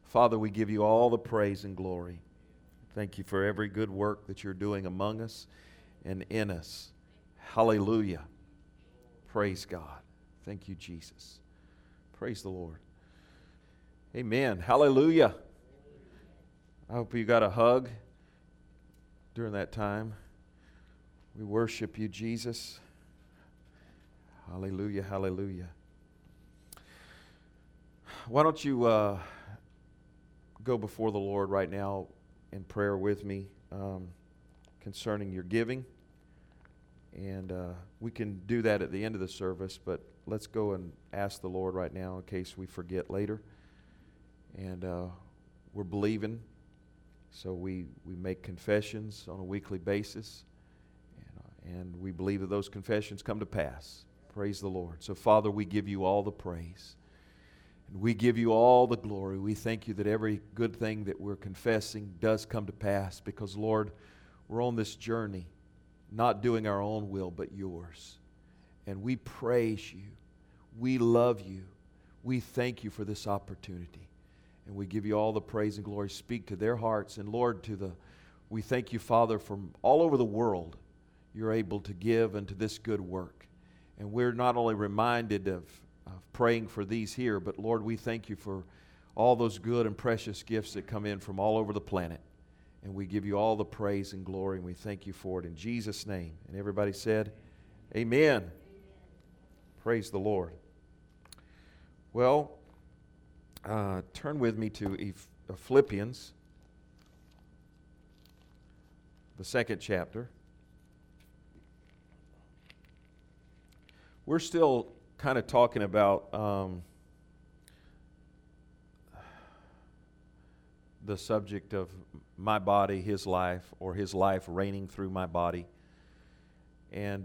Father, we give you all the praise and glory. Thank you for every good work that you're doing among us and in us. Hallelujah. Praise God. Thank you, Jesus. Praise the Lord. Amen. Hallelujah. I hope you got a hug during that time. We worship you, Jesus. Hallelujah, hallelujah. Why don't you go before the Lord right now in prayer with me concerning your giving. And we can do that at the end of the service, but let's go and ask the Lord right now in case we forget later. And we're believing, so we make confessions on a weekly basis, and we believe that those confessions come to pass. Praise the Lord. So, Father, we give you all the praise, and we give you all the glory. We thank you that every good thing that we're confessing does come to pass because, Lord, we're on this journey, not doing our own will, but yours. And we praise you. We love you. We thank you for this opportunity. And we give you all the praise and glory. Speak to their hearts. And Lord, we thank you, Father, from all over the world, you're able to give unto this good work. And we're not only reminded of praying for these here, but Lord, we thank you for all those good and precious gifts that come in from all over the planet. And we give you all the praise and glory, and we thank you for it in Jesus' name. And everybody said, Amen. Praise the Lord. Well, turn with me to Philippians, the 2nd chapter. We're still kind of talking about the subject of my body, his life, or his life reigning through my body. And,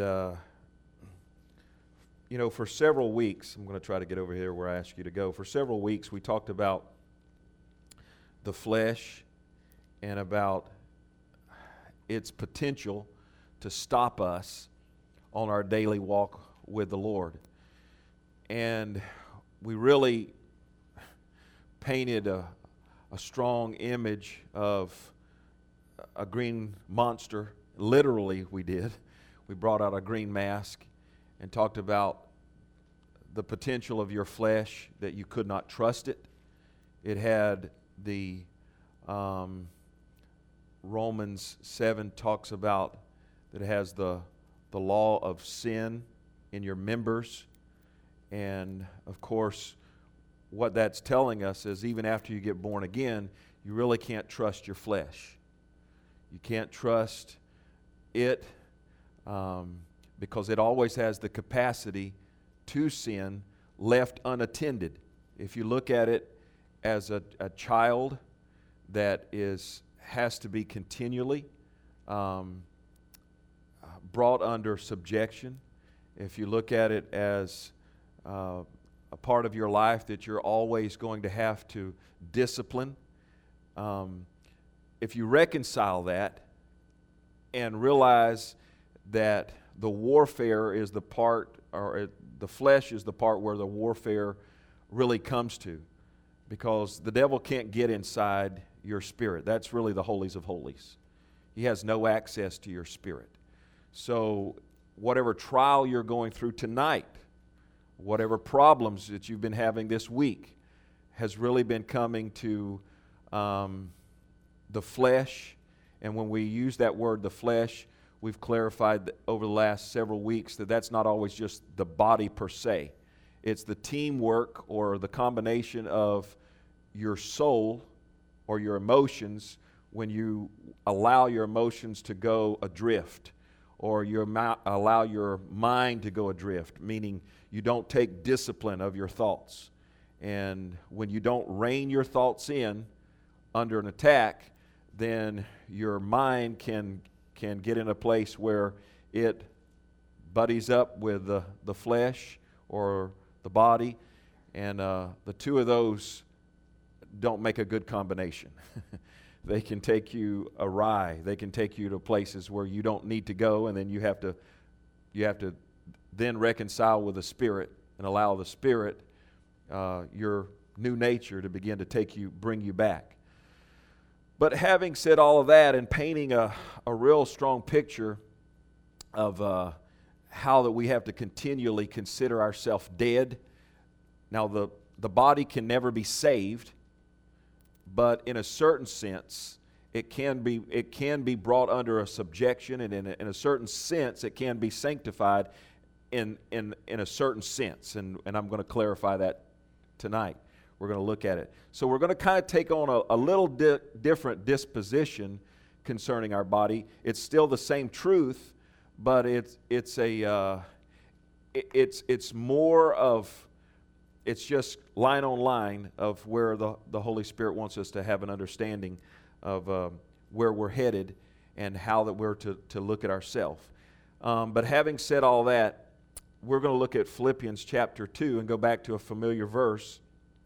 for several weeks, I'm going to try to get over here where I asked you to go. For several weeks, we talked about the flesh and about its potential to stop us on our daily walk with the Lord. And we really painted a strong image of a green monster. Literally, we did. We brought out a green mask and talked about the potential of your flesh, that you could not trust it. It had the Romans 7 talks about that it has the law of sin in your members. And, of course, what that's telling us is even after you get born again, you really can't trust your flesh. You can't trust it because it always has the capacity to sin left unattended. If you look at it as a child that has to be continually brought under subjection, if you look at it as a part of your life that you're always going to have to discipline, if you reconcile that and realize that the warfare is the part, or the flesh is the part where the warfare really comes to, because the devil can't get inside your spirit. That's really the holies of holies. He has no access to your spirit. So whatever trial you're going through tonight, whatever problems that you've been having this week, has really been coming to the flesh. And when we use that word, the flesh, we've clarified over the last several weeks that that's not always just the body per se. It's the teamwork or the combination of your soul or your emotions when you allow your emotions to go adrift, or you allow your mind to go adrift, meaning you don't take discipline of your thoughts. And when you don't rein your thoughts in under an attack, then your mind can get in a place where it buddies up with the flesh or the body, and the two of those don't make a good combination. They can take you awry. They can take you to places where you don't need to go, and then you have to then reconcile with the Spirit and allow the Spirit, your new nature to begin to bring you back. But having said all of that and painting a real strong picture of how that we have to continually consider ourselves dead. Now the body can never be saved, but in a certain sense, it can be brought under a subjection, and in a certain sense, it can be sanctified in a certain sense. And I'm going to clarify that tonight. We're going to look at it. So we're going to kind of take on a little different disposition concerning our body. It's still the same truth, but it's more of, it's just line on line of where the Holy Spirit wants us to have an understanding of where we're headed and how that we're to look at ourselves. But having said all that, we're going to look at Philippians chapter 2 and go back to a familiar verse.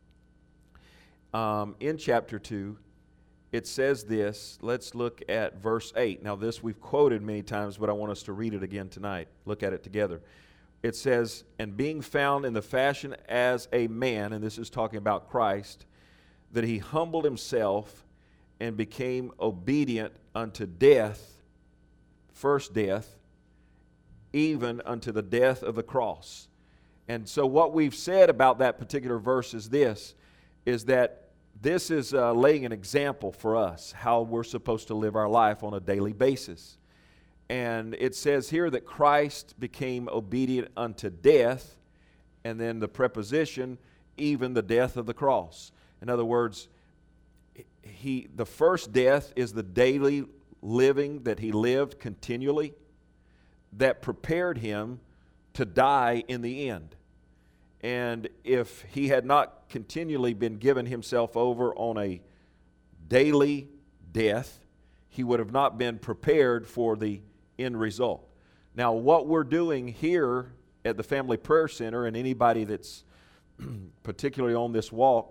In chapter 2, it says this. Let's look at verse 8. Now this we've quoted many times, but I want us to read it again tonight. Look at it together. It says, "And being found in the fashion as a man," and this is talking about Christ, "that he humbled himself and became obedient unto death," first death, "even unto the death of the cross." And so what we've said about that particular verse is this, is that this is laying an example for us, how we're supposed to live our life on a daily basis. And it says here that Christ became obedient unto death, and then the preposition, even the death of the cross. In other words, the first death is the daily living that he lived continually that prepared him to die in the end. And if he had not continually been given himself over on a daily death, he would have not been prepared for the end result. Now, what we're doing here at the Family Prayer Center, and anybody that's particularly on this walk,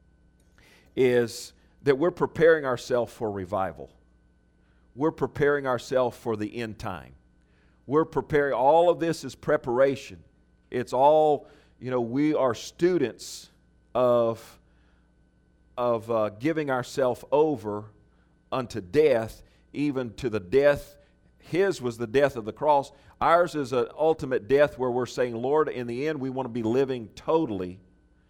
is that we're preparing ourselves for revival. We're preparing ourselves for the end time. We're preparing, all of this is preparation. It's all, we are students of giving ourselves over unto death, even to the death. His was the death of the cross. Ours is an ultimate death where we're saying, Lord, in the end, we want to be living totally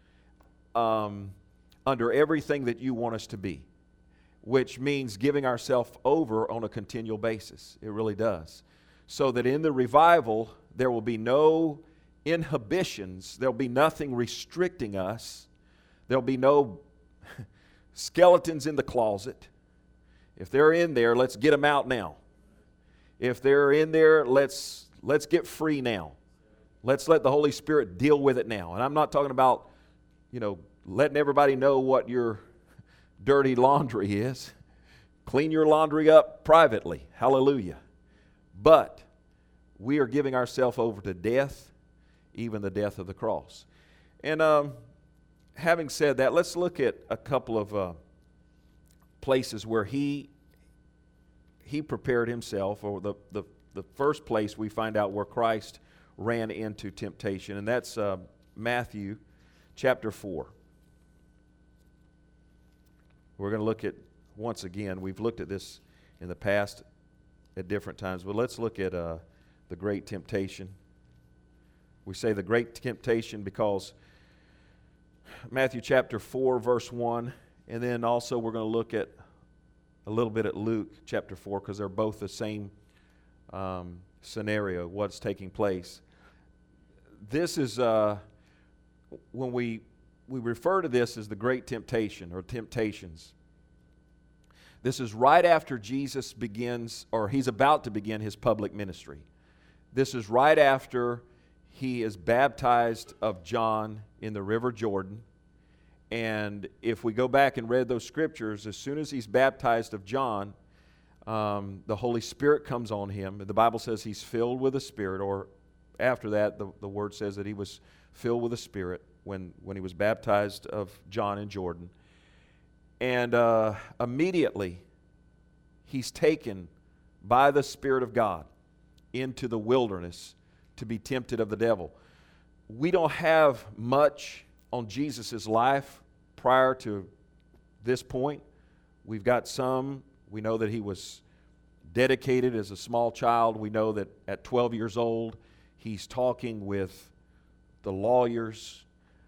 under everything that you want us to be, which means giving ourselves over on a continual basis. It really does. So that in the revival, there will be no inhibitions. There'll be nothing restricting us. There'll be no skeletons in the closet. If they're in there, let's get them out now. If they're in there, let's get free now. Let's let the Holy Spirit deal with it now. And I'm not talking about, letting everybody know what your dirty laundry is. Clean your laundry up privately. Hallelujah. But we are giving ourselves over to death, even the death of the cross. And having said that, let's look at a couple of places where he prepared himself, or the first place we find out where Christ ran into temptation, and that's Matthew chapter 4. We're going to look at, once again, we've looked at this in the past at different times, but let's look at the great temptation. We say the great temptation because Matthew chapter 4, verse 1, and then also we're going to look at a little bit at Luke chapter 4, because they're both the same scenario, what's taking place. This is, when we refer to this as the great temptation or temptations. This is right after Jesus begins, or he's about to begin his public ministry. This is right after he is baptized of John in the River Jordan. And if we go back and read those scriptures, as soon as he's baptized of John, the Holy Spirit comes on him. The Bible says he's filled with the Spirit, or after that, the Word says that he was filled with the Spirit when he was baptized of John in Jordan. And immediately, he's taken by the Spirit of God into the wilderness to be tempted of the devil. We don't have much on Jesus' life prior to this point. We've got some, we know that he was dedicated as a small child. We know that at 12 years old, he's talking with the lawyers.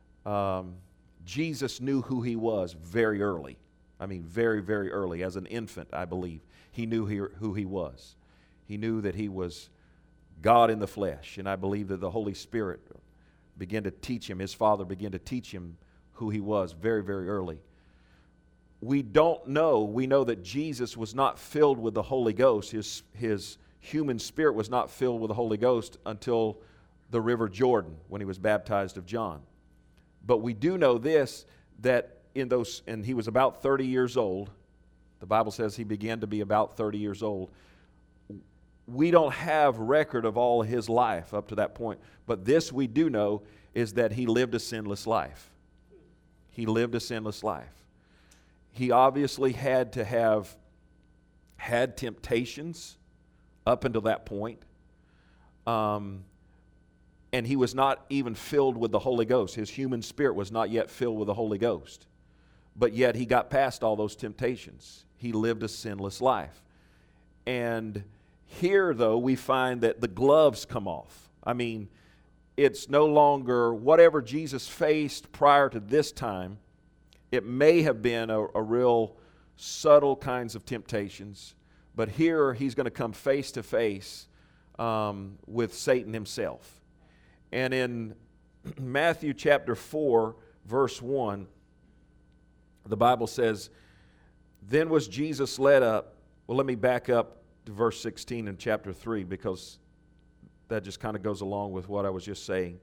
Jesus knew who he was very early. I mean, very, very early. As an infant, I believe, he knew who he was. He knew that he was God in the flesh. And I believe that the Holy Spirit began to teach him, his Father began to teach him who he was very, very early. We don't know. We know that Jesus was not filled with the Holy Ghost. His human spirit was not filled with the Holy Ghost until the River Jordan when he was baptized of John. But we do know this, that and he was about 30 years old. The Bible says he began to be about 30 years old. We don't have record of all his life up to that point. But this we do know is that he lived a sinless life. He lived a sinless life. He obviously had to have had temptations up until that point. And he was not even filled with the Holy Ghost. His human spirit was not yet filled with the Holy Ghost. But yet he got past all those temptations. He lived a sinless life. And here, though, we find that the gloves come off. I mean, it's no longer whatever Jesus faced prior to this time. It may have been a real subtle kinds of temptations, but here he's going to come face to face with Satan himself. And in Matthew chapter 4, verse 1, the Bible says, "Then was Jesus led up." Well, let me back up to verse 16 in chapter 3 because that just kind of goes along with what I was just saying.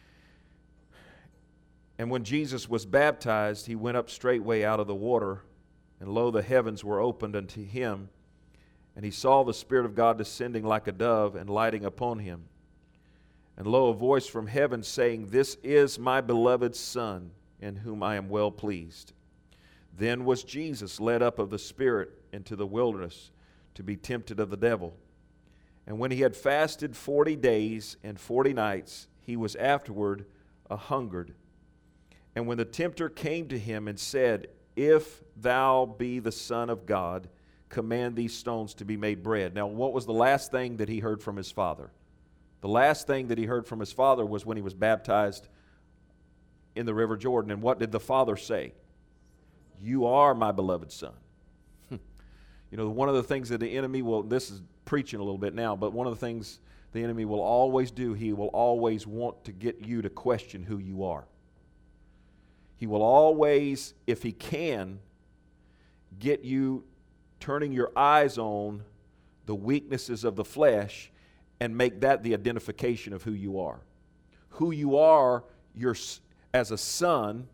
"And when Jesus was baptized, he went up straightway out of the water, and lo, the heavens were opened unto him, and he saw the Spirit of God descending like a dove and lighting upon him. And lo, a voice from heaven saying, This is my beloved Son, in whom I am well pleased. Then was Jesus led up of the Spirit into the wilderness to be tempted of the devil. And when he had fasted 40 days and 40 nights, he was afterward a-hungered. And when the tempter came to him and said, If thou be the Son of God, command these stones to be made bread." Now, what was the last thing that he heard from his Father? The last thing that he heard from his Father was when he was baptized in the River Jordan. And what did the Father say? "You are my beloved Son." You know, one of the things that the enemy will, this is preaching a little bit now, but one of the things the enemy will always do, he will always want to get you to question who you are. He will always, if he can, get you turning your eyes on the weaknesses of the flesh and make that the identification of who you are. Who you are as a son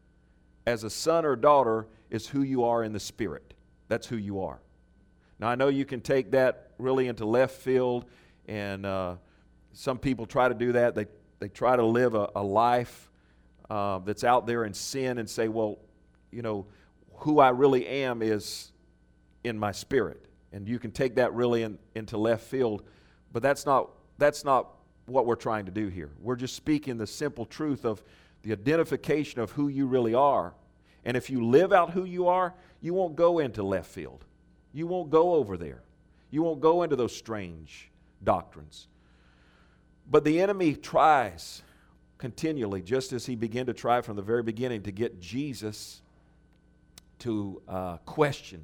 or daughter, is who you are in the Spirit. That's who you are. Now, I know you can take that really into left field, and some people try to do that. They try to live a life that's out there in sin and say, well, you know, who I really am is in my spirit. And you can take that really into left field, but that's not what we're trying to do here. We're just speaking the simple truth of the identification of who you really are. And if you live out who you are, you won't go into left field. You won't go over there. You won't go into those strange doctrines. But the enemy tries continually, just as he began to try from the very beginning, to get Jesus to question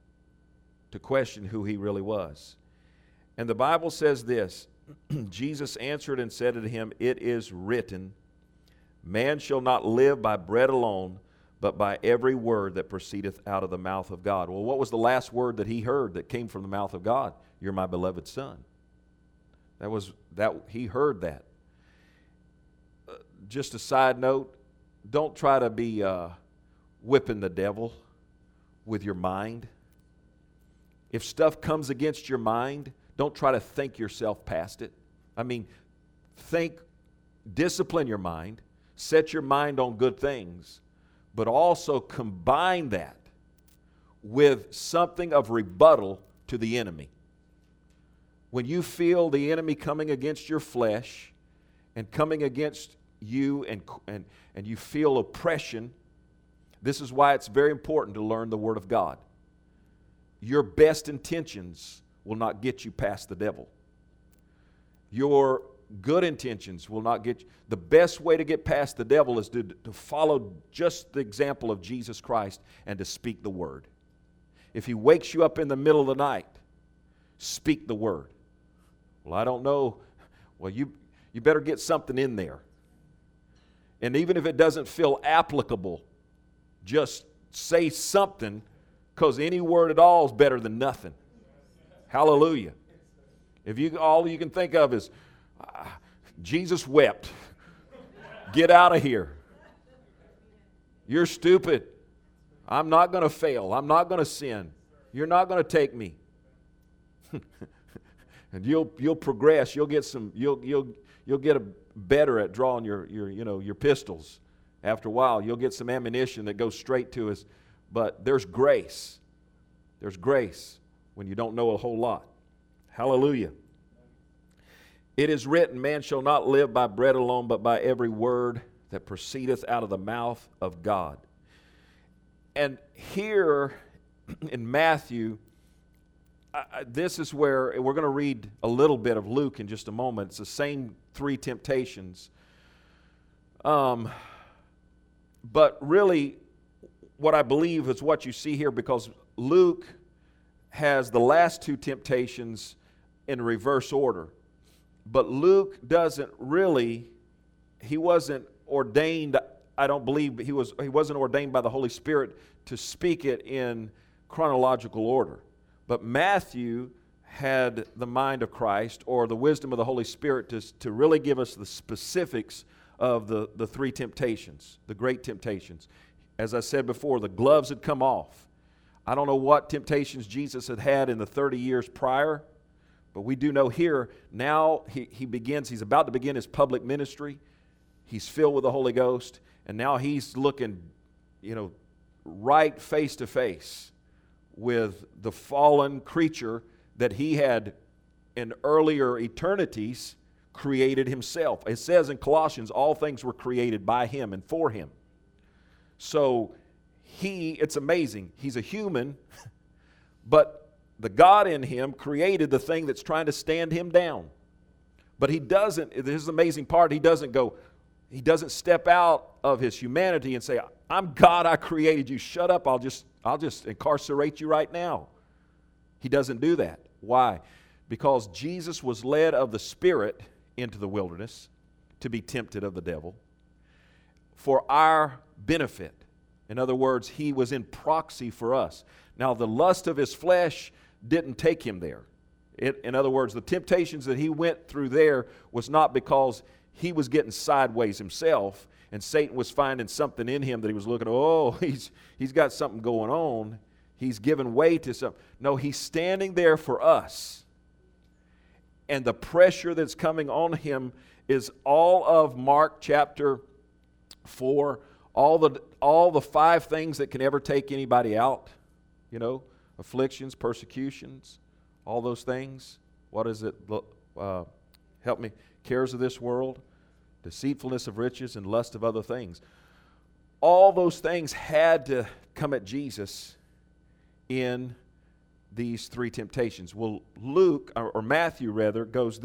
who he really was. And the Bible says this, Jesus answered and said unto him, It is written, Man shall not live by bread alone, but by every word that proceedeth out of the mouth of God. Well, what was the last word that he heard that came from the mouth of God? You're my beloved Son. He heard that. Just a side note, don't try to be whipping the devil with your mind. If stuff comes against your mind, don't try to think yourself past it. I mean, discipline your mind, set your mind on good things, but also combine that with something of rebuttal to the enemy. When you feel the enemy coming against your flesh and coming against you and you feel oppression, This is why it's very important to learn the Word of God. Your best intentions will not get you past the devil. Your good intentions will not get you. The best way to get past the devil is to follow just the example of Jesus Christ and to speak the Word. If he wakes you up in the middle of the night, speak the Word. Well, I don't know. Well, you better get something in there. And even if it doesn't feel applicable, just say something, because any word at all is better than nothing. Hallelujah. If all you can think of is, Jesus wept. Get out of here. You're stupid. I'm not going to fail. I'm not going to sin. You're not going to take me. And you'll progress. You'll get better at drawing your pistols. After a while, you'll get some ammunition that goes straight to us. But there's grace. There's grace when you don't know a whole lot. Hallelujah. It is written, man shall not live by bread alone, but by every word that proceedeth out of the mouth of God. And here in Matthew, this is where we're going to read a little bit of Luke in just a moment. It's the same three temptations. But really, what I believe is what you see here, because Luke has the last two temptations in reverse order. But Luke doesn't really, he wasn't ordained, I don't believe, he wasn't ordained by the Holy Spirit to speak it in chronological order. But Matthew had the mind of Christ, or the wisdom of the Holy Spirit, to really give us the specifics of the three temptations, the great temptations. As I said before, the gloves had come off. I don't know what temptations Jesus had in the 30 years prior, but we do know here, now he's about to begin his public ministry. He's filled with the Holy Ghost, and now he's looking, right face to face with the fallen creature that he had in earlier eternities created himself. It says in Colossians, all things were created by him and for him. So it's amazing. He's a human, but the God in him created the thing that's trying to stand him down. But he doesn't, this is the amazing part, he doesn't step out of his humanity and say, I'm God, I created you, shut up, I'll just incarcerate you right now. He doesn't do that. Why? Because Jesus was led of the Spirit into the wilderness to be tempted of the devil for our benefit. In other words, he was in proxy for us. Now, the lust of his flesh didn't take him there. In other words, the temptations that he went through there was not because he was getting sideways himself and Satan was finding something in him that he was looking, he's got something going on. He's given way to something. No, he's standing there for us. And the pressure that's coming on him is all of Mark chapter 4, all the 5 things that can ever take anybody out, afflictions, persecutions, all those things. What is it? Help me. Cares of this world, deceitfulness of riches, and lust of other things. All those things had to come at Jesus in these 3 temptations. Well, Luke, or Matthew rather,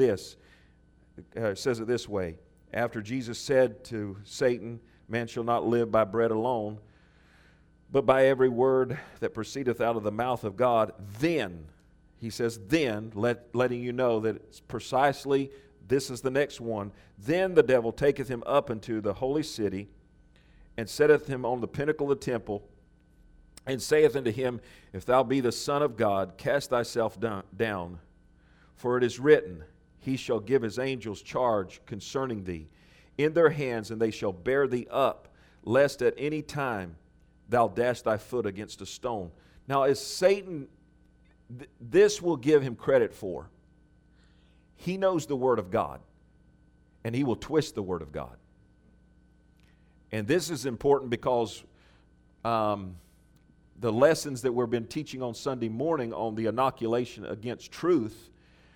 says it this way. After Jesus said to Satan, man shall not live by bread alone, but by every word that proceedeth out of the mouth of God, then, he says, letting you know that it's precisely, this is the next one, then the devil taketh him up into the holy city, and setteth him on the pinnacle of the temple, and saith unto him, if thou be the Son of God, cast thyself down. For it is written, he shall give his angels charge concerning thee in their hands, and they shall bear thee up, lest at any time thou dash thy foot against a stone. Now, as Satan, this will give him credit for. He knows the Word of God, and he will twist the Word of God. And this is important because the lessons that we've been teaching on Sunday morning on the inoculation against truth,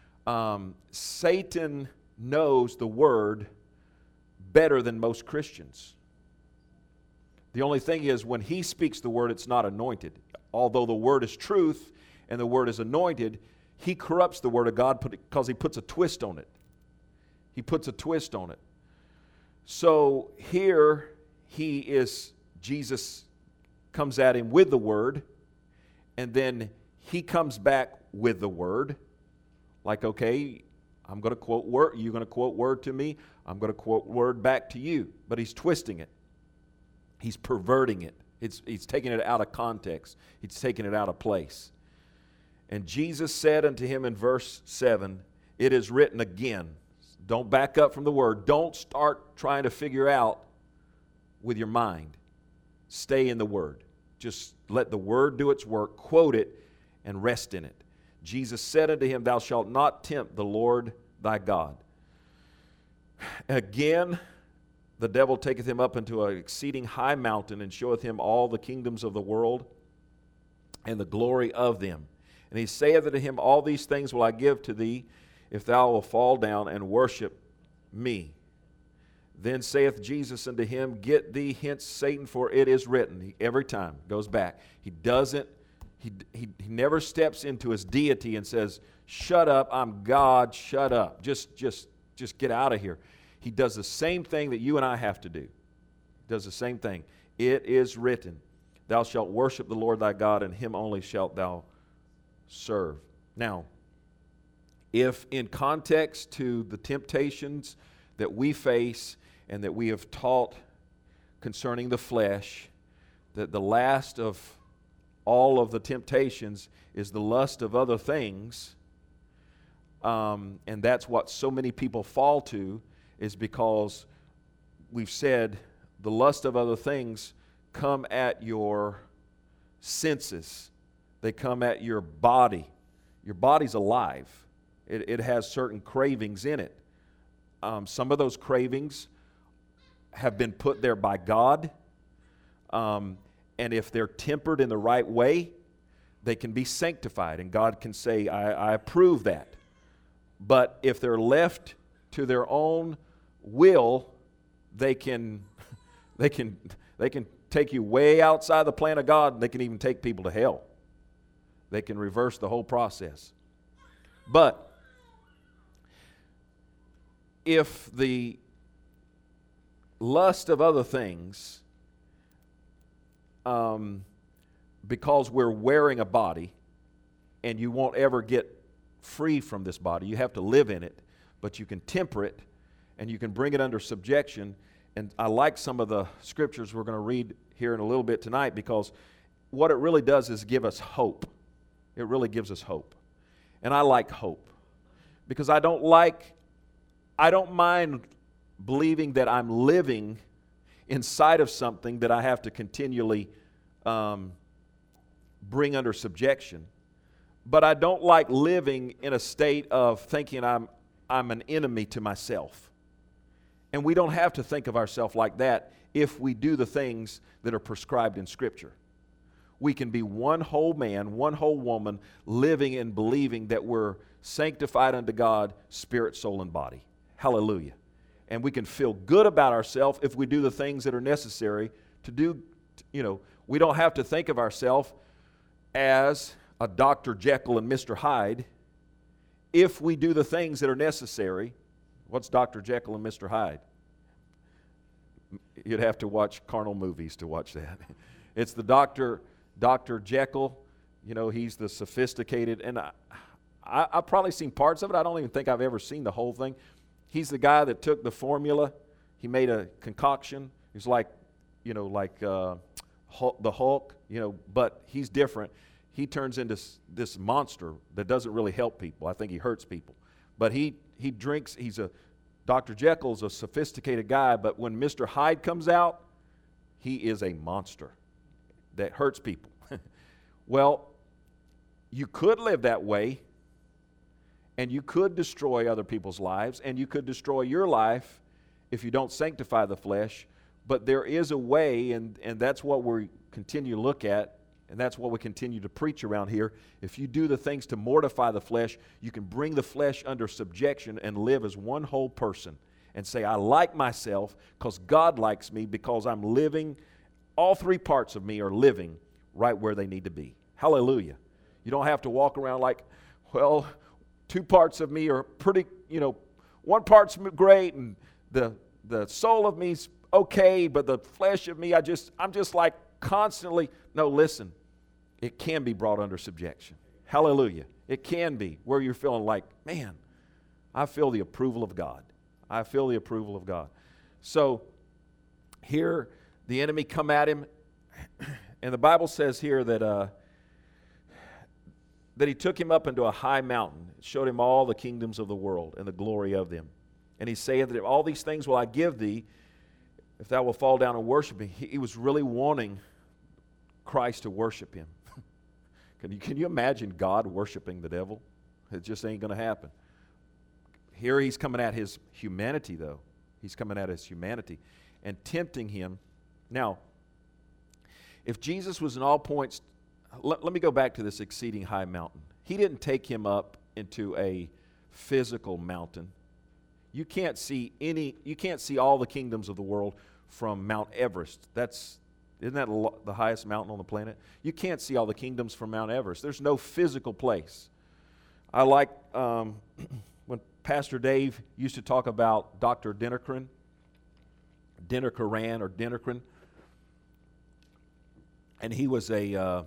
Satan knows the Word better than most Christians. The only thing is, when he speaks the word, it's not anointed. Although the word is truth and the word is anointed, he corrupts the word of God because he puts a twist on it. He puts a twist on it. So here Jesus comes at him with the word, and then he comes back with the word. Like, okay, I'm going to quote word. You're going to quote word to me. I'm going to quote word back to you. But he's twisting it. He's perverting it. He's taking it out of context. He's taking it out of place. And Jesus said unto him in verse 7, it is written again. Don't back up from the word. Don't start trying to figure out with your mind. Stay in the word. Just let the word do its work, quote it, and rest in it. Jesus said unto him, thou shalt not tempt the Lord thy God. Again, the devil taketh him up into an exceeding high mountain, and showeth him all the kingdoms of the world and the glory of them. And he saith unto him, all these things will I give to thee, if thou wilt fall down and worship me. Then saith Jesus unto him, get thee hence, Satan, for it is written. Every time goes back. He never steps into his deity and says, shut up, I'm God, shut up. Just get out of here. He does the same thing that you and I have to do. He does the same thing. It is written, thou shalt worship the Lord thy God, and him only shalt thou serve. Now, if in context to the temptations that we face and that we have taught concerning the flesh, that the last of all of the temptations is the lust of other things, and that's what so many people fall to, is because we've said the lust of other things come at your senses. They come at your body. Your body's alive. It has certain cravings in it. Some of those cravings have been put there by God. And if they're tempered in the right way, they can be sanctified. And God can say, I approve that. But if they're left to their own will, they can take you way outside the plan of God, and they can even take people to hell. They can reverse the whole process. But if the lust of other things, because we're wearing a body, and you won't ever get free from this body, you have to live in it, but you can temper it, and you can bring it under subjection. And I like some of the scriptures we're going to read here in a little bit tonight, because what it really does is give us hope. It really gives us hope. And I like hope, because I don't mind believing that I'm living inside of something that I have to continually bring under subjection. But I don't like living in a state of thinking I'm an enemy to myself. And we don't have to think of ourselves like that if we do the things that are prescribed in Scripture. We can be one whole man, one whole woman, living and believing that we're sanctified unto God, spirit, soul, and body. Hallelujah. And we can feel good about ourselves if we do the things that are necessary to do. We don't have to think of ourselves as a Dr. Jekyll and Mr. Hyde if we do the things that are necessary. What's Dr. Jekyll and Mr. Hyde? You'd have to watch carnal movies to watch that. It's the Dr. Jekyll. He's the sophisticated, and I've probably seen parts of it. I don't even think I've ever seen the whole thing. He's the guy that took the formula. He made a concoction. He's like the Hulk, but he's different. He turns into this monster that doesn't really help people. I think he hurts people. But he drinks. Dr. Jekyll's a sophisticated guy, but when Mr. Hyde comes out, he is a monster that hurts people. Well, you could live that way, and you could destroy other people's lives, and you could destroy your life if you don't sanctify the flesh. But there is a way, and that's what we continue to look at, and that's what we continue to preach around here. If you do the things to mortify the flesh, you can bring the flesh under subjection and live as one whole person and say, I like myself because God likes me, because I'm living all three parts of me are living right where they need to be. Hallelujah. You don't have to walk around like, well, two parts of me are pretty, one part's great and the soul of me's okay, but the flesh of me, I'm just like constantly. No, listen, it can be brought under subjection. Hallelujah. It can be where you're feeling like, man, I feel the approval of God. I feel the approval of God. So here the enemy come at him, and the Bible says here that he took him up into a high mountain, showed him all the kingdoms of the world and the glory of them. And he saith that all these things will I give thee, if thou wilt fall down and worship me. He was really wanting Christ to worship him. Can you imagine God worshiping the devil? It just ain't going to happen. Here he's coming at his humanity, though. He's coming at his humanity and tempting him. Now, if Jesus was in all points, let me go back to this exceeding high mountain. He didn't take him up into a physical mountain. You can't see all the kingdoms of the world from Mount Everest. Isn't that the highest mountain on the planet? You can't see all the kingdoms from Mount Everest. There's no physical place. I like when Pastor Dave used to talk about Dr. Dinnerkran, and he was a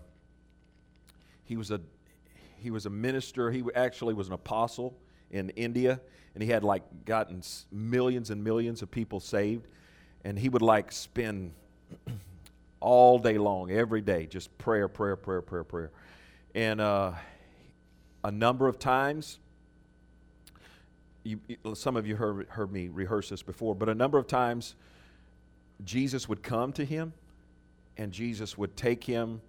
minister. He actually was an apostle in India, and he had gotten millions and millions of people saved, and he would spend all day long, every day, just prayer. And a number of times, some of you heard me rehearse this before, but a number of times Jesus would come to him, and Jesus would take him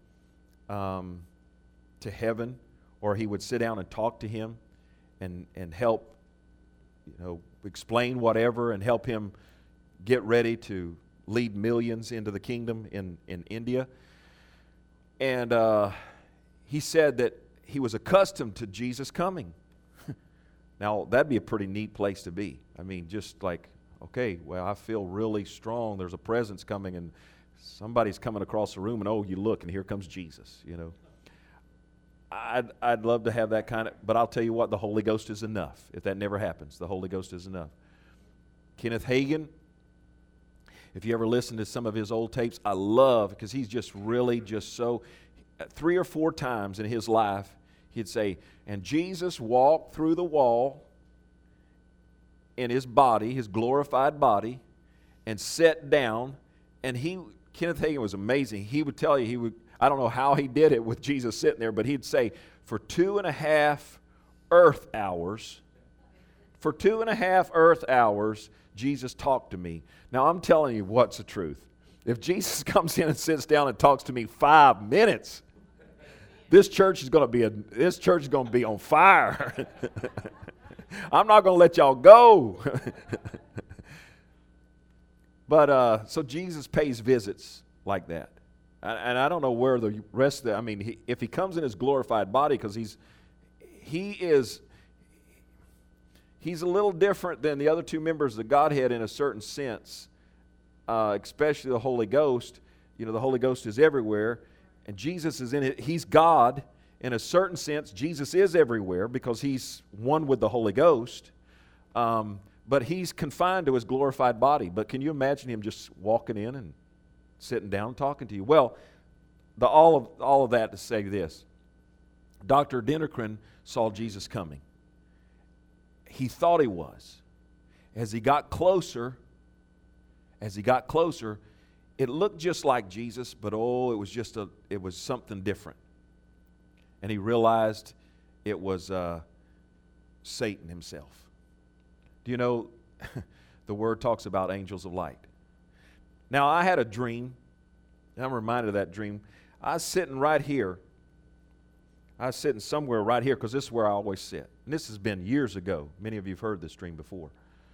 to heaven, or he would sit down and talk to him and help, explain whatever and help him get ready to lead millions into the kingdom in India. And he said that he was accustomed to Jesus coming. Now, that'd be a pretty neat place to be. I mean, just like, okay, well, I feel really strong. There's a presence coming, and somebody's coming across the room, and you look, and here comes Jesus, I'd love to have that kind of, but I'll tell you what, the Holy Ghost is enough. If that never happens, the Holy Ghost is enough. Kenneth Hagin, if you ever listen to some of his old tapes, I love, because he's just really so, 3 or 4 times in his life, he'd say, and Jesus walked through the wall in his body, his glorified body, and sat down, and Kenneth Hagin was amazing. He would tell you, I don't know how he did it with Jesus sitting there, but he'd say, for 2.5 earth hours, Jesus talked to me. Now, I'm telling you what's the truth. If Jesus comes in and sits down and talks to me 5 minutes, this church is going to be on fire. I'm not going to let y'all go. But so Jesus pays visits like that. And I don't know where the rest of if he comes in his glorified body, because he's a little different than the other 2 members of the Godhead in a certain sense, especially the Holy Ghost. The Holy Ghost is everywhere, and Jesus is in it. He's God in a certain sense. Jesus is everywhere because he's one with the Holy Ghost, but he's confined to his glorified body. But can you imagine him just walking in and sitting down and talking to you? Well, all of that to say this. Dr. Dinnerkran saw Jesus coming. He thought he was. As he got closer, it looked just like Jesus, but it was something different. And he realized it was Satan himself. Do you know, the Word talks about angels of light. Now, I had a dream, and I'm reminded of that dream. I was sitting right here. I was sitting somewhere right here, because this is where I always sit. And this has been years ago. Many of you have heard this dream before.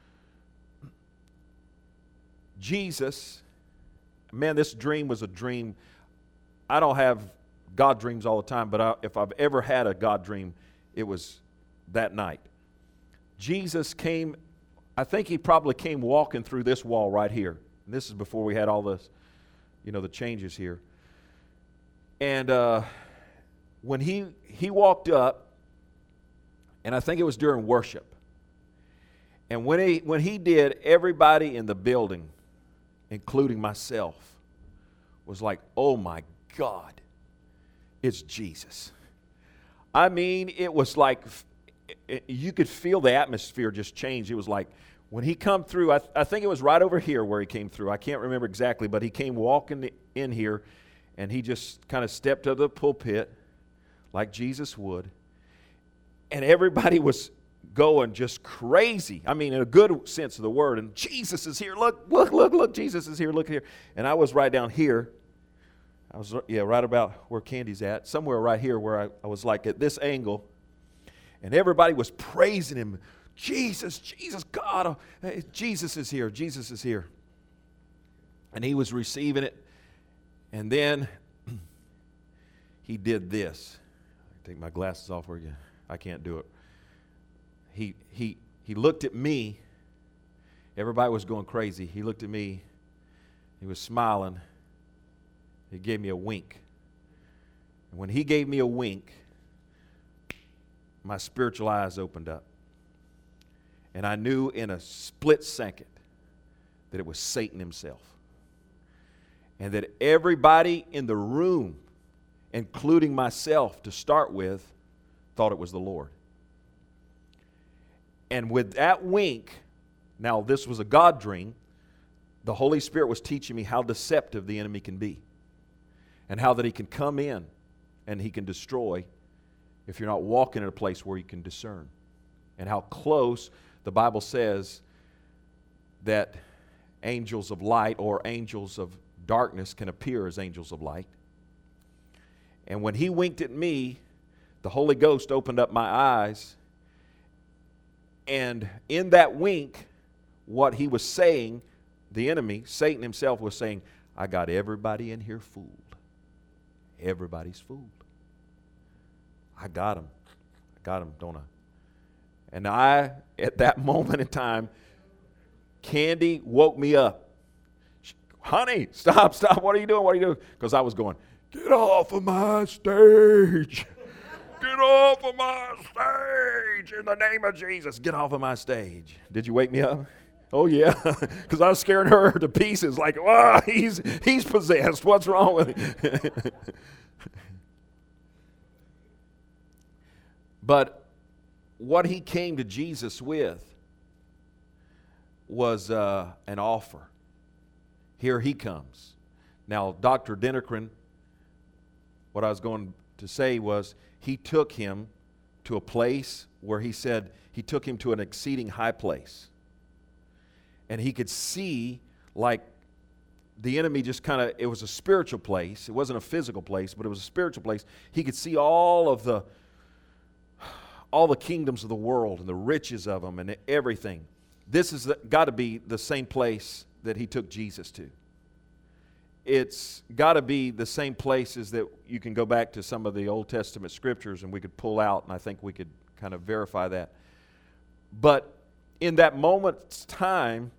Jesus, man, this dream was a dream. I don't have God dreams all the time, but if I've ever had a God dream, it was that night. Jesus came, I think he probably came walking through this wall right here. And this is before we had all this the changes here. And when he walked up, and I think it was during worship, and when he did, everybody in the building, including myself, was like, oh my God, it's Jesus. I mean, it was like, you could feel the atmosphere just change. It was like, when he come through, I think it was right over here where he came through. I can't remember exactly, but he came walking in here, and he just kind of stepped to the pulpit like Jesus would. And everybody was going just crazy. I mean, in a good sense of the word. And Jesus is here. Look, Jesus is here. Look here. And I was right down here. I was, right about where Candy's at. Somewhere right here where I was like at this angle. And everybody was praising him. Jesus, God, Jesus is here. Jesus is here. And he was receiving it. And then he did this. Take my glasses off where I can't do it. He looked at me. Everybody was going crazy. He looked at me. He was smiling. He gave me a wink. And when he gave me a wink, my spiritual eyes opened up. And I knew in a split second that it was Satan himself. And that everybody in the room, including myself to start with, thought it was the Lord. And with that wink, now this was a God dream, the Holy Spirit was teaching me how deceptive the enemy can be. And how that he can come in and he can destroy if you're not walking in a place where you can discern. And how close the Bible says that angels of light or angels of darkness can appear as angels of light. And when he winked at me, the Holy Ghost opened up my eyes. And in that wink, what he was saying, the enemy, Satan himself, was saying, I got everybody in here fooled. Everybody's fooled. I got him. Don't I? And at that moment in time, Candy woke me up. Honey, stop, what are you doing? Because I was going, get off of my stage. Get off of my stage in the name of Jesus. Get off of my stage. Did you wake me up? Oh, yeah, because I was scaring her to pieces like, oh, he's possessed. What's wrong with him? But what he came to Jesus with was an offer. Here he comes. Now, Dr. Denekran, what I was going to say was he took him to a place where he said he took him to an exceeding high place. And he could see, like, the enemy just kind of, it was a spiritual place. It wasn't a physical place, but it was a spiritual place. He could see all the kingdoms of the world and the riches of them and everything. This has got to be the same place that he took Jesus to. It's got to be the same places that you can go back to some of the Old Testament scriptures and we could pull out, and I think we could kind of verify that. But in that moment's time,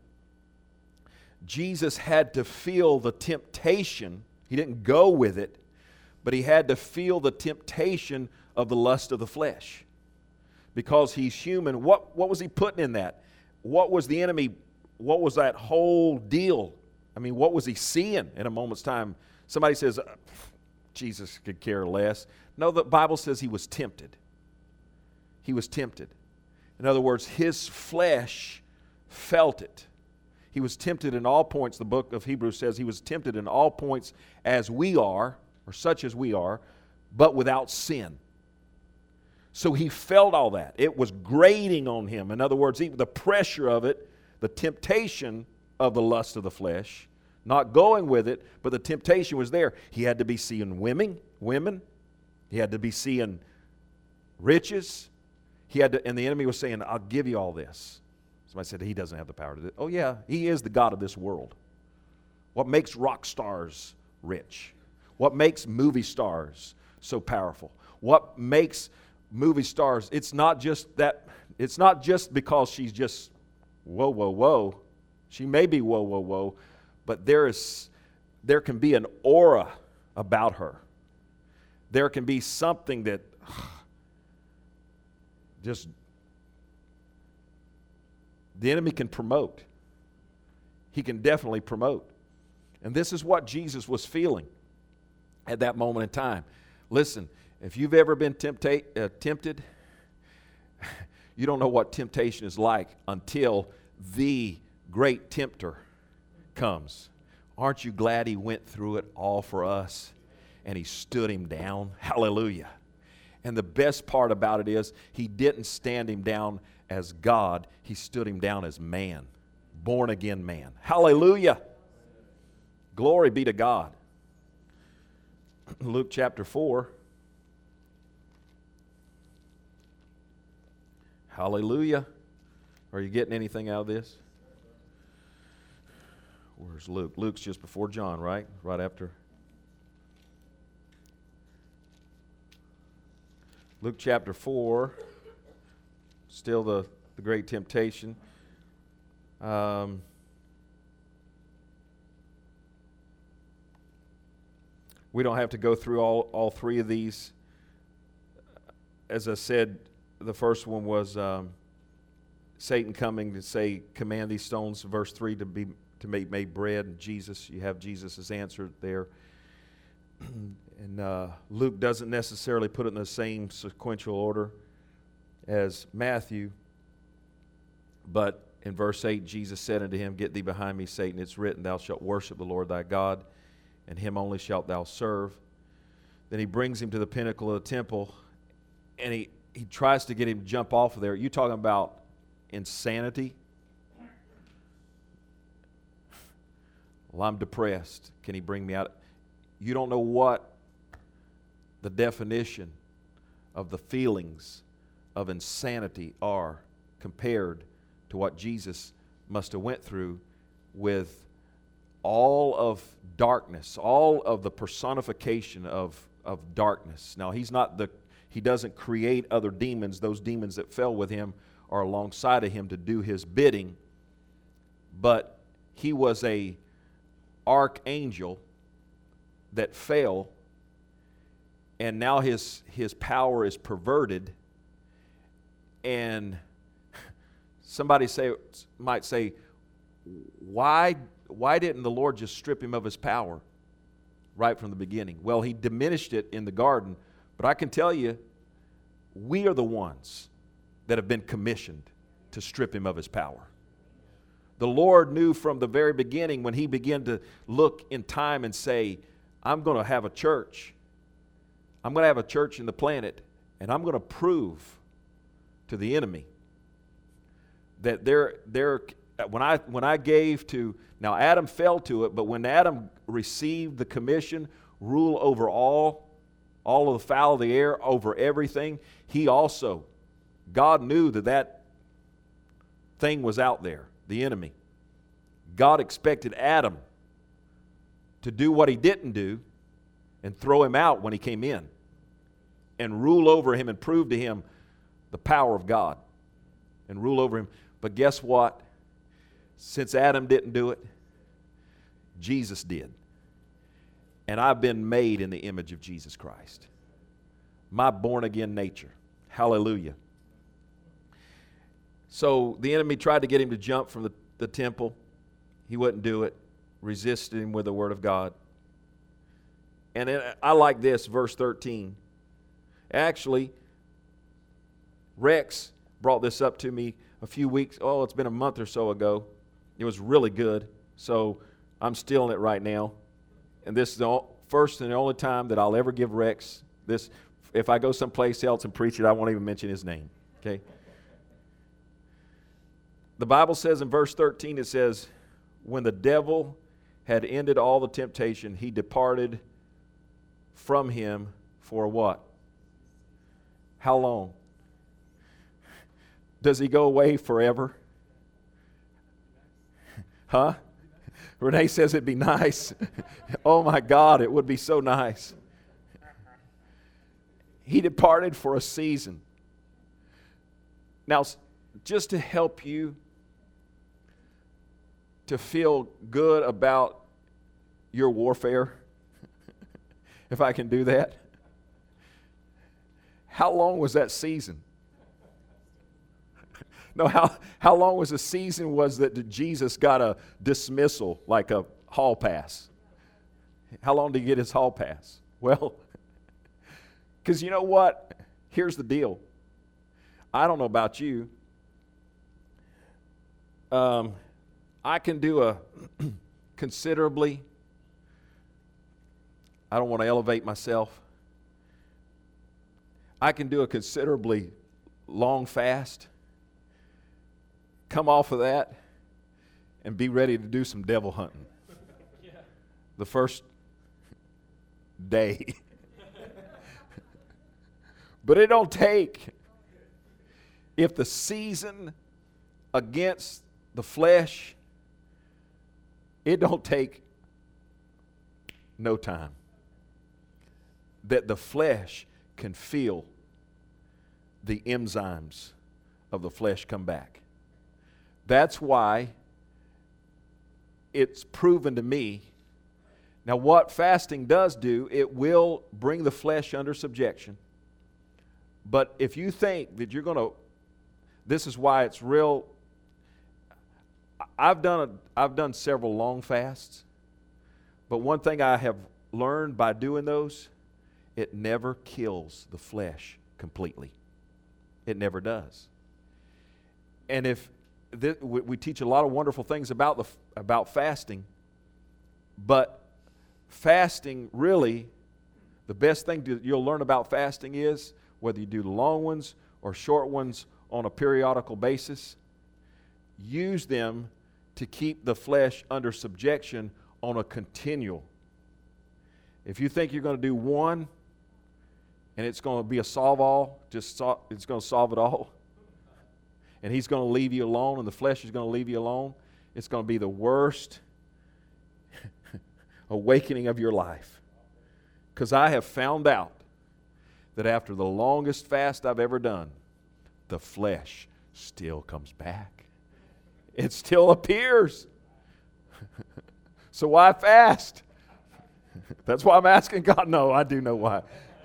Jesus had to feel the temptation. He didn't go with it, but he had to feel the temptation of the lust of the flesh. Because he's human, what was he putting in that? What was the enemy, what was that whole deal? I mean, what was he seeing in a moment's time? Somebody says, Jesus could care less. No, the Bible says he was tempted. He was tempted. In other words, his flesh felt it. He was tempted in all points. The book of Hebrews says he was tempted in all points as we are, or such as we are, but without sin. So he felt all that. It was grating on him. In other words, the pressure of it, the temptation of the lust of the flesh, not going with it, but the temptation was there. He had to be seeing women. He had to be seeing riches. And the enemy was saying, I'll give you all this. Somebody said, he doesn't have the power to do it. Oh yeah, he is the God of this world. What makes rock stars rich? What makes movie stars so powerful? What makes movie stars, it's not just because she's just whoa. She may be whoa, but there is there can be an aura about her. There can be something that just the enemy can promote. He can definitely promote. And this is what Jesus was feeling at that moment in time. Listen, if you've ever been tempted, you don't know what temptation is like until the great tempter comes. Aren't you glad he went through it all for us and he stood him down? Hallelujah. And the best part about it is he didn't stand him down as God. He stood him down as man, born again man. Hallelujah. Glory be to God. Luke chapter 4. Hallelujah. Are you getting anything out of this? Where's Luke? Luke's just before John, right? Right after. Luke chapter 4. Still the great temptation. We don't have to go through all three of these. As I said, the first one was Satan coming to say, command these stones, verse 3, to be made bread. And Jesus, you have Jesus' answer there. And Luke doesn't necessarily put it in the same sequential order as Matthew. But in verse 8, Jesus said unto him, Get thee behind me, Satan. It's written, Thou shalt worship the Lord thy God, and him only shalt thou serve. Then he brings him to the pinnacle of the temple, and he tries to get him to jump off of there. You talking about insanity? Well, I'm depressed. Can he bring me out? You don't know what the definition of the feelings of insanity are compared to what Jesus must have went through with all of darkness, all of the personification of darkness. Now, he doesn't create other demons. Those demons that fell with him are alongside of him to do his bidding. But he was a archangel that fell, and now his power is perverted. And somebody might say, why didn't the Lord just strip him of his power right from the beginning? Well, he diminished it in the garden, but I can tell you, we are the ones that have been commissioned to strip him of his power. The Lord knew from the very beginning when he began to look in time and say, I'm going to have a church. I'm going to have a church in the planet, and I'm going to prove to the enemy that when I gave to, now Adam fell to it, but when Adam received the commission, rule over all of the fowl of the air, over everything, God knew that thing was out there, the enemy. God expected Adam to do what he didn't do and throw him out when he came in and rule over him and prove to him the power of God and rule over him. But guess what? Since Adam didn't do it, Jesus did. And I've been made in the image of Jesus Christ. My born-again nature. Hallelujah. So the enemy tried to get him to jump from the temple. He wouldn't do it. Resisted him with the word of God. And I like this, verse 13. Actually, Rex brought this up to me a few weeks, it's been a month or so ago. It was really good, so I'm stealing it right now. And this is the first and the only time that I'll ever give Rex this. If I go someplace else and preach it, I won't even mention his name, okay? The Bible says in verse 13, it says, when the devil had ended all the temptation, he departed from him for what? How long? Does he go away forever? Huh? Renee says it'd be nice. Oh my God, it would be so nice. He departed for a season. Now, just to help you to feel good about your warfare? If I can do that. How long was that season? No, how long was the season was that Jesus got a dismissal, like a hall pass? How long did he get his hall pass? Well, because you know what? Here's the deal. I don't know about you. I can do a considerably, I don't want to elevate myself. I can do a considerably long fast, come off of that, and be ready to do some devil hunting. Yeah. The first day. But it don't take, if the season against the flesh, it don't take no time that the flesh can feel the enzymes of the flesh come back. That's why it's proven to me. Now, what fasting does do, it will bring the flesh under subjection. But if you think that you're going to, this is why it's real. I've done several long fasts, but one thing I have learned by doing those, it never kills the flesh completely. It never does. And if we teach a lot of wonderful things about fasting, but fasting really, the best thing you'll learn about fasting is whether you do the long ones or short ones on a periodical basis, use them to keep the flesh under subjection on a continual. If you think you're going to do one and it's going to be a solve-all, it's going to solve it all, and he's going to leave you alone and the flesh is going to leave you alone, it's going to be the worst awakening of your life. Because I have found out that after the longest fast I've ever done, the flesh still comes back. It still appears. So why fast? That's why I'm asking God. No, I do know why.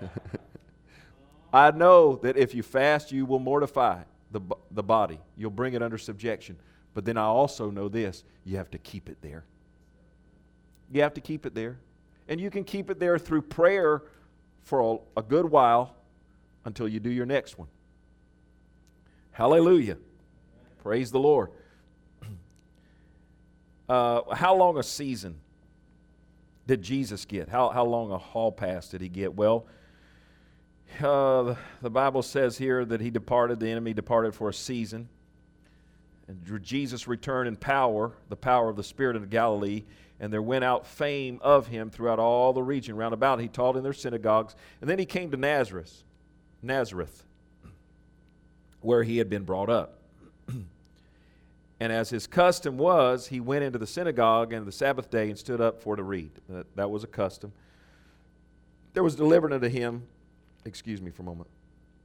I know that if you fast, you will mortify the body. You'll bring it under subjection. But then I also know this. You have to keep it there. You have to keep it there. And you can keep it there through prayer for a good while until you do your next one. Hallelujah. Praise the Lord. How long a season did Jesus get? How long a hall pass did he get? Well, the Bible says here that the enemy departed for a season. And Jesus returned in power, the power of the Spirit of Galilee, and there went out fame of him throughout all the region round about. He taught in their synagogues. And then he came to Nazareth, where he had been brought up. And as his custom was, he went into the synagogue on the Sabbath day and stood up for to read. That was a custom. There was delivered unto him, excuse me for a moment.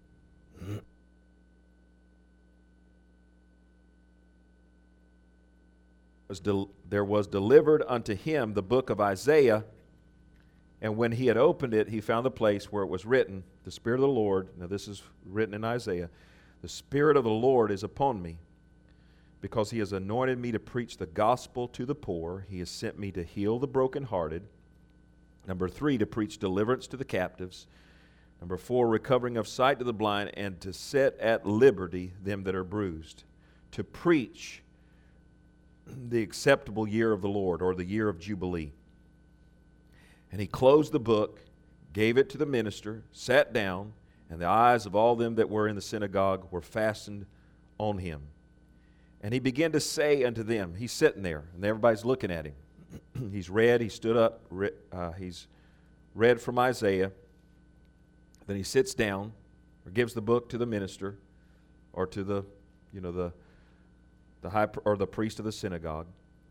There was delivered unto him the book of Isaiah, and when he had opened it, he found the place where it was written, the Spirit of the Lord, now this is written in Isaiah, the Spirit of the Lord is upon me, because he has anointed me to preach the gospel to the poor. He has sent me to heal the brokenhearted. Number 3, to preach deliverance to the captives. Number 4, recovering of sight to the blind, and to set at liberty them that are bruised. To preach the acceptable year of the Lord, or the year of Jubilee. And he closed the book, gave it to the minister, sat down, and the eyes of all them that were in the synagogue were fastened on him. And he began to say unto them, he's sitting there, and everybody's looking at him. He's read, he stood up, he's read from Isaiah. Then he sits down, or gives the book to the minister, or to the high or the priest of the synagogue.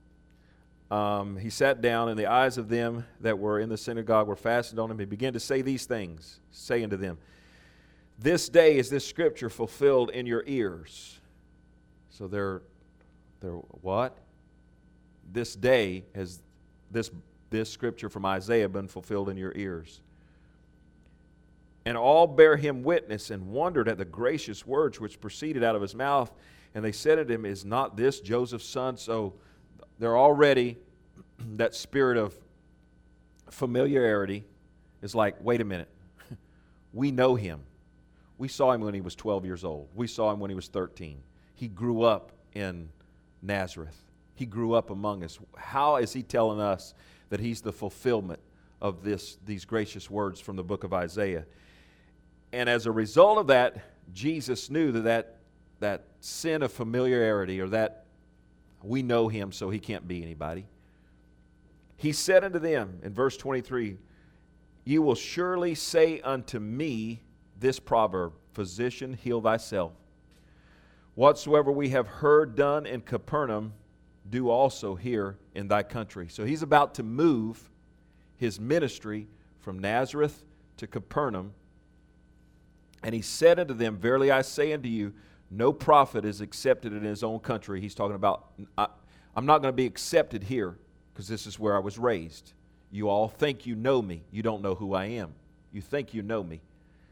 He sat down, and the eyes of them that were in the synagogue were fastened on him. He began to say these things, saying unto them, this day is this scripture fulfilled in your ears. So they're what? This day has this this scripture from Isaiah been fulfilled in your ears? And all bare him witness and wondered at the gracious words which proceeded out of his mouth. And they said unto him, is not this Joseph's son? So they're already, that spirit of familiarity is like, wait a minute. We know him. We saw him when he was 12 years old. We saw him when he was 13. He grew up in Nazareth. He grew up among us. How is he telling us that he's the fulfillment of these gracious words from the book of Isaiah? And as a result of that, Jesus knew that sin of familiarity, or that we know him so he can't be anybody. He said unto them in verse 23, you will surely say unto me this proverb, physician, heal thyself. Whatsoever we have heard done in Capernaum, do also here in thy country. So he's about to move his ministry from Nazareth to Capernaum. And he said unto them, verily I say unto you, no prophet is accepted in his own country. He's talking about, I'm not going to be accepted here because this is where I was raised. You all think you know me. You don't know who I am. You think you know me.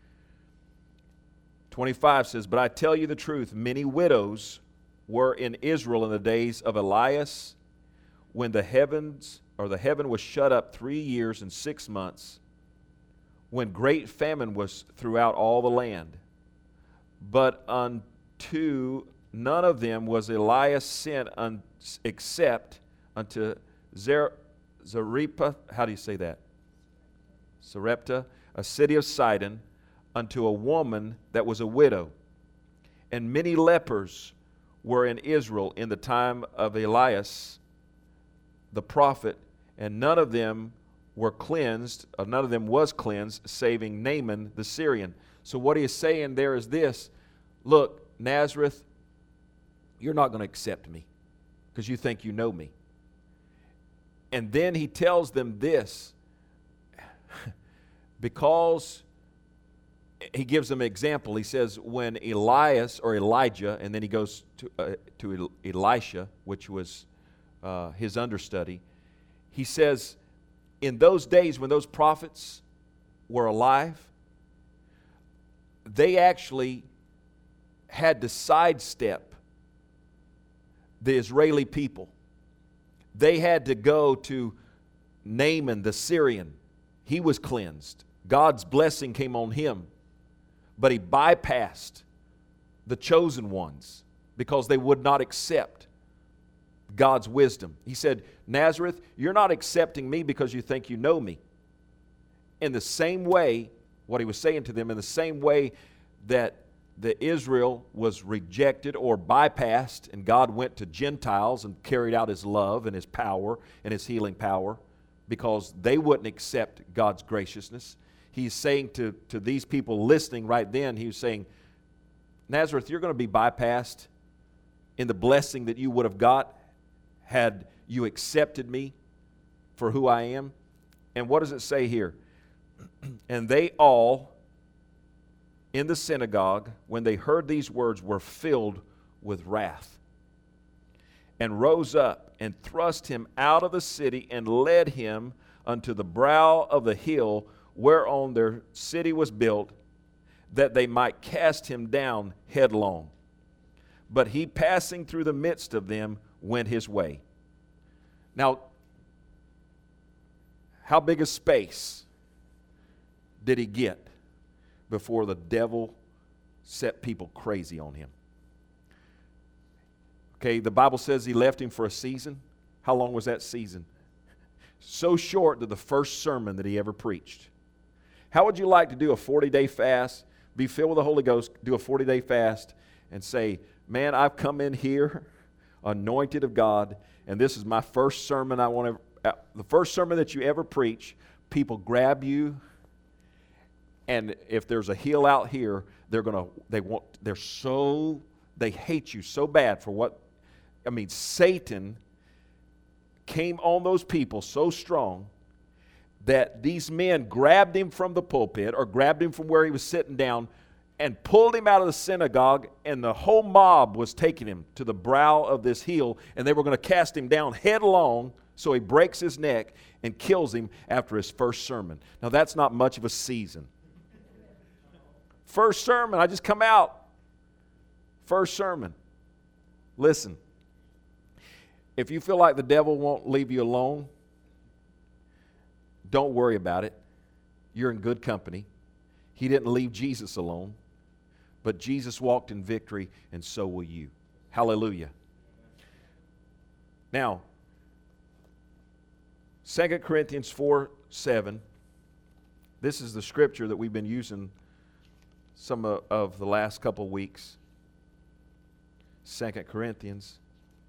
25 says, but I tell you the truth, many widows were in Israel in the days of Elias, when the heaven was shut up 3 years and 6 months, when great famine was throughout all the land. But unto none of them was Elias sent except unto Zarephath, how do you say that? Sarepta, a city of Sidon, unto a woman that was a widow. And many lepers were in Israel in the time of Elias the prophet, and none of them was cleansed, saving Naaman the Syrian. So what he is saying there is this: look, Nazareth, you're not going to accept me because you think you know me. And then he tells them this, because he gives them an example. He says, when Elias or Elijah, and then he goes to Elisha, which was his understudy, he says, in those days when those prophets were alive, they actually had to sidestep the Israeli people. They had to go to Naaman the Syrian. He was cleansed. God's blessing came on him. But he bypassed the chosen ones because they would not accept God's wisdom. He said, Nazareth, you're not accepting me because you think you know me. In the same way, what he was saying to them, in the same way that the Israel was rejected or bypassed, and God went to Gentiles and carried out his love and his power and his healing power because they wouldn't accept God's graciousness. He's saying to these people listening right then, he was saying, Nazareth, you're going to be bypassed in the blessing that you would have got had you accepted me for who I am. And what does it say here? And they all in the synagogue, when they heard these words, were filled with wrath, and rose up and thrust him out of the city and led him unto the brow of the hill whereon their city was built, that they might cast him down headlong. But he, passing through the midst of them, went his way. Now, how big a space did he get before the devil set people crazy on him? Okay, the Bible says he left him for a season. How long was that season? So short that the first sermon that he ever preached. How would you like to do a 40-day fast, be filled with the Holy Ghost, do a 40-day fast, and say, man, I've come in here anointed of God, and this is my first sermon I want to, the first sermon that you ever preach, people grab you, and if there's a hill out here, they hate you so bad for what, Satan came on those people so strong that these men grabbed him from the pulpit or grabbed him from where he was sitting down and pulled him out of the synagogue, and the whole mob was taking him to the brow of this hill, and they were going to cast him down headlong So he breaks his neck and kills him after his first sermon. Now that's not much of a season. First sermon, I just come out. First sermon. Listen, if you feel like the devil won't leave you alone, don't worry about it. You're in good company. He didn't leave Jesus alone, but Jesus walked in victory, and so will you. Hallelujah. Now, 2 Corinthians 4:7. This is the scripture that we've been using some of the last couple weeks. 2 Corinthians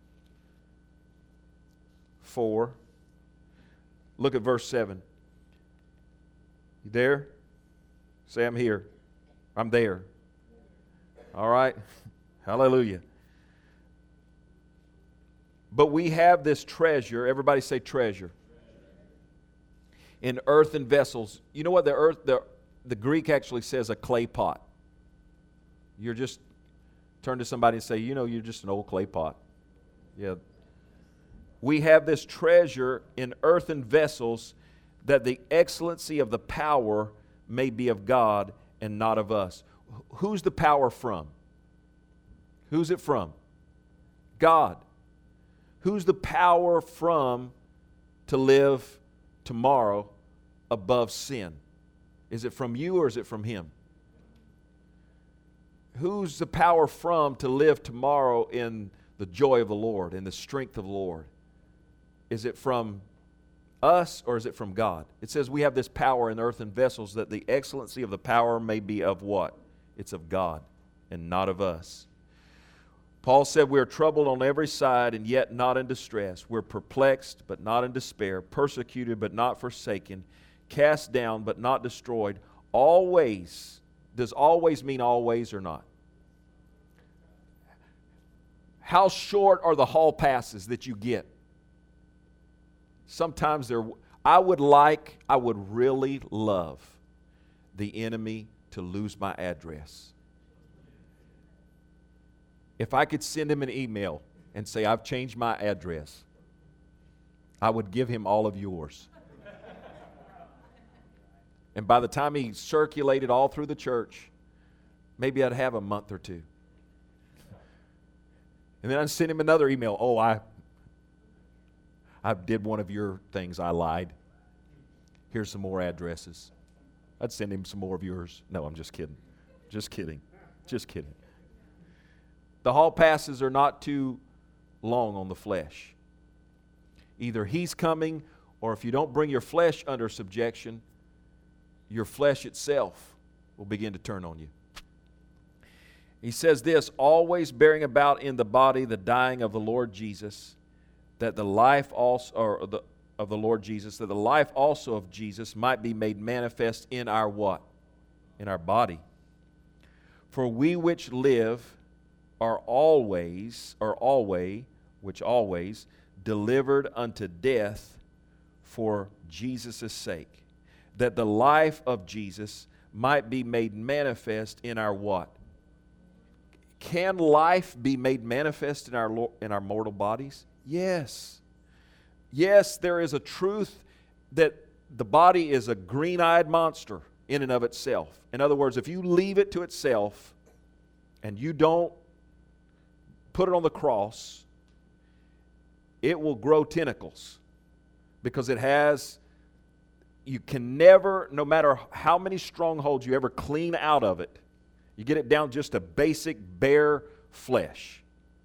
4. Look at verse 7. You there? Say, I'm here. I'm there. All right? Hallelujah. But we have this treasure. Everybody say treasure. In earthen vessels. You know what the Greek actually says? A clay pot. You're just, turn to somebody and say, you know, you're just an old clay pot. Yeah. We have this treasure in earthen vessels, that the excellency of the power may be of God and not of us. Who's the power from? Who's it from? God. Who's the power from to live tomorrow above sin? Is it from you or is it from Him? Who's the power from to live tomorrow in the joy of the Lord, in the strength of the Lord? Is it from us or is it from God? It says we have this power in earthen vessels, that the excellency of the power may be of what? It's of God and not of us. Paul said we are troubled on every side and yet not in distress. We're perplexed but not in despair, persecuted but not forsaken, cast down but not destroyed. Always. Does always mean always or not? How short are the hall passes that you get? Sometimes I would really love the enemy to lose my address. If I could send him an email and say, I've changed my address, I would give him all of yours. And by the time he circulated all through the church, maybe I'd have a month or two. And then I'd send him another email. Oh, I did one of your things. I lied. Here's some more addresses. I'd send him some more of yours. No, I'm just kidding. Just kidding. Just kidding. The hall passes are not too long on the flesh. Either He's coming, or if you don't bring your flesh under subjection, your flesh itself will begin to turn on you. He says this, always bearing about in the body the dying of the Lord Jesus, that the life also, of the Lord Jesus, that the life also of Jesus might be made manifest in our what? In our body. For we which live are always delivered unto death for Jesus' sake, that the life of Jesus might be made manifest in our what? Can life be made manifest in our mortal bodies? Yes. Yes, there is a truth that the body is a green-eyed monster in and of itself. In other words, if you leave it to itself and you don't put it on the cross, it will grow tentacles, because you can never, no matter how many strongholds you ever clean out of it, you get it down just to basic bare flesh.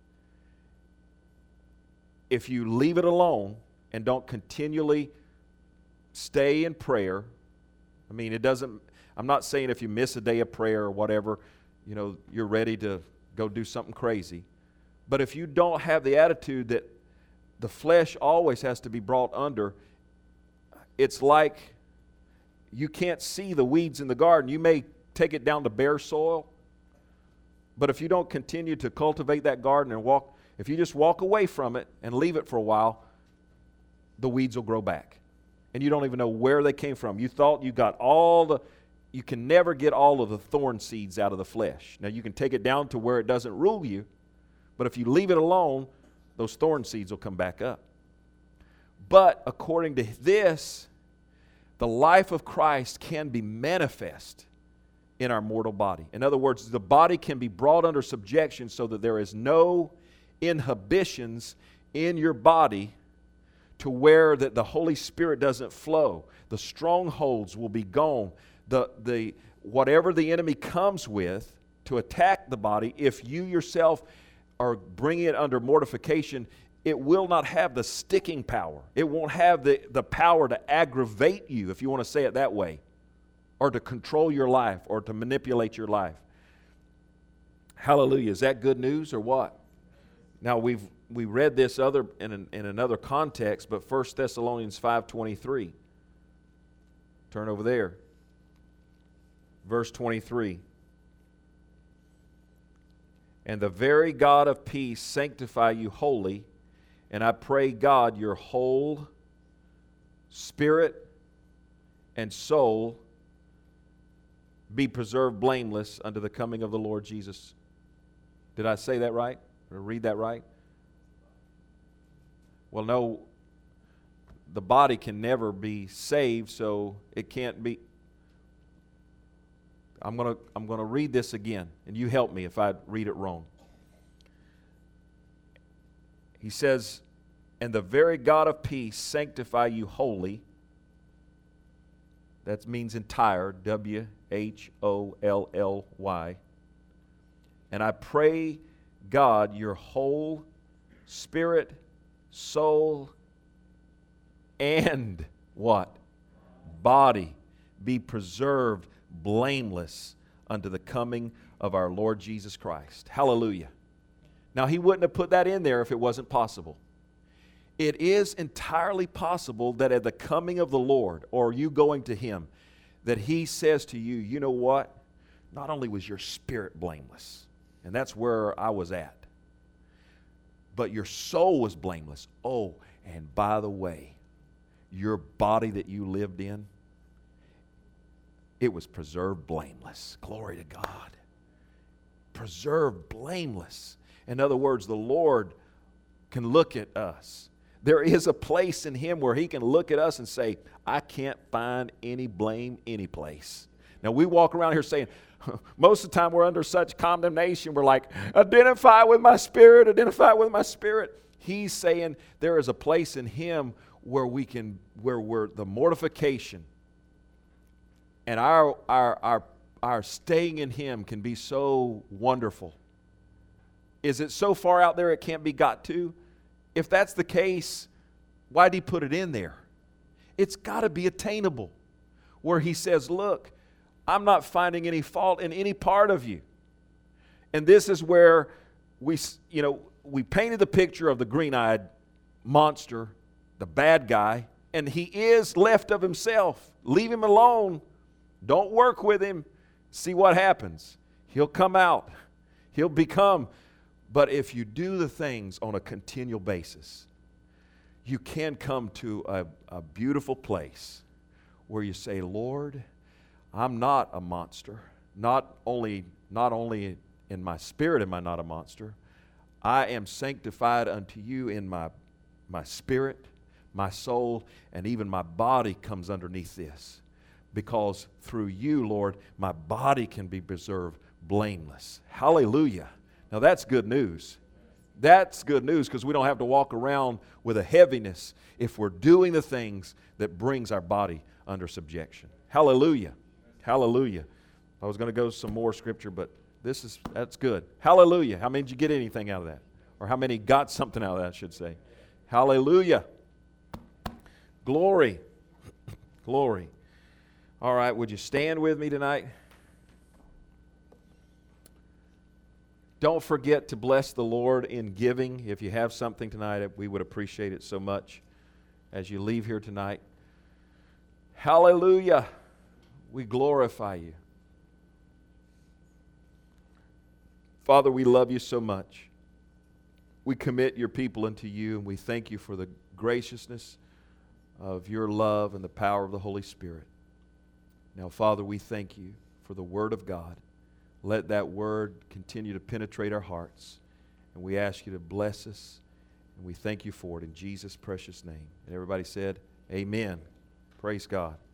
If you leave it alone and don't continually stay in prayer, I'm not saying if you miss a day of prayer or whatever, you're ready to go do something crazy. But if you don't have the attitude that the flesh always has to be brought under, it's like you can't see the weeds in the garden. You may take it down to bare soil, but if you don't continue to cultivate that garden and if you just walk away from it and leave it for a while, the weeds will grow back. And you don't even know where they came from. You thought you got you can never get all of the thorn seeds out of the flesh. Now you can take it down to where it doesn't rule you, but if you leave it alone, those thorn seeds will come back up. But according to this, the life of Christ can be manifest in our mortal body. In other words, the body can be brought under subjection so that there is no inhibitions in your body to where that the Holy Spirit doesn't flow. The strongholds will be gone. The whatever the enemy comes with to attack the body, if you yourself are bringing it under mortification, it will not have the sticking power. It won't have the power to aggravate you, if you want to say it that way, or to control your life, or to manipulate your life. Hallelujah. Is that good news or what? Now we read this other in another context, but 1 Thessalonians 5:23. Turn over there. Verse 23. And the very God of peace sanctify you wholly, and I pray God your whole spirit and soul be preserved blameless unto the coming of the Lord Jesus. Did I say that right? Or read that right? Well, no, the body can never be saved, so it can't be. I'm going to read this again, and you help me if I read it wrong. He says, and the very God of peace sanctify you wholly. That means entire, WHOLLY. And I pray God your whole spirit, soul, and what? Body be preserved blameless unto the coming of our Lord Jesus Christ. Hallelujah. Now, he wouldn't have put that in there if it wasn't possible. It is entirely possible that at the coming of the Lord, or you going to Him, that He says to you, you know what? Not only was your spirit blameless, and that's where I was at, but your soul was blameless. Oh, and by the way, your body that you lived in, it was preserved blameless. Glory to God. Preserved blameless. In other words, the Lord can look at us. There is a place in Him where He can look at us and say, I can't find any blame any place. Now, we walk around here saying, most of the time we're under such condemnation. We're like, identify with my spirit, identify with my spirit. He's saying there is a place in Him where we're the mortification and our staying in Him can be so wonderful. Is it so far out there it can't be got to? If that's the case, why did He put it in there? It's got to be attainable. Where He says, look, I'm not finding any fault in any part of you. And this is where we painted the picture of the green-eyed monster, the bad guy, and he is left of himself. Leave him alone. Don't work with him. See what happens. He'll come out. He'll become. But if you do the things on a continual basis, you can come to a beautiful place where you say, Lord, I'm not a monster. Not only in my spirit am I not a monster. I am sanctified unto you in my spirit, my soul, and even my body comes underneath this. Because through you, Lord, my body can be preserved blameless. Hallelujah. Now that's good news. That's good news because we don't have to walk around with a heaviness if we're doing the things that brings our body under subjection. Hallelujah. Hallelujah. I was going to go some more scripture, but that's good. Hallelujah. How many did you get anything out of that? Or how many got something out of that, I should say. Hallelujah. Glory. Glory. All right, would you stand with me tonight? Don't forget to bless the Lord in giving. If you have something tonight, we would appreciate it so much as you leave here tonight. Hallelujah. We glorify you. Father, we love you so much. We commit your people unto you, and we thank you for the graciousness of your love and the power of the Holy Spirit. Now, Father, we thank you for the Word of God. Let that Word continue to penetrate our hearts. And we ask you to bless us And we thank you for it in Jesus' precious name. And everybody said, amen. Praise God.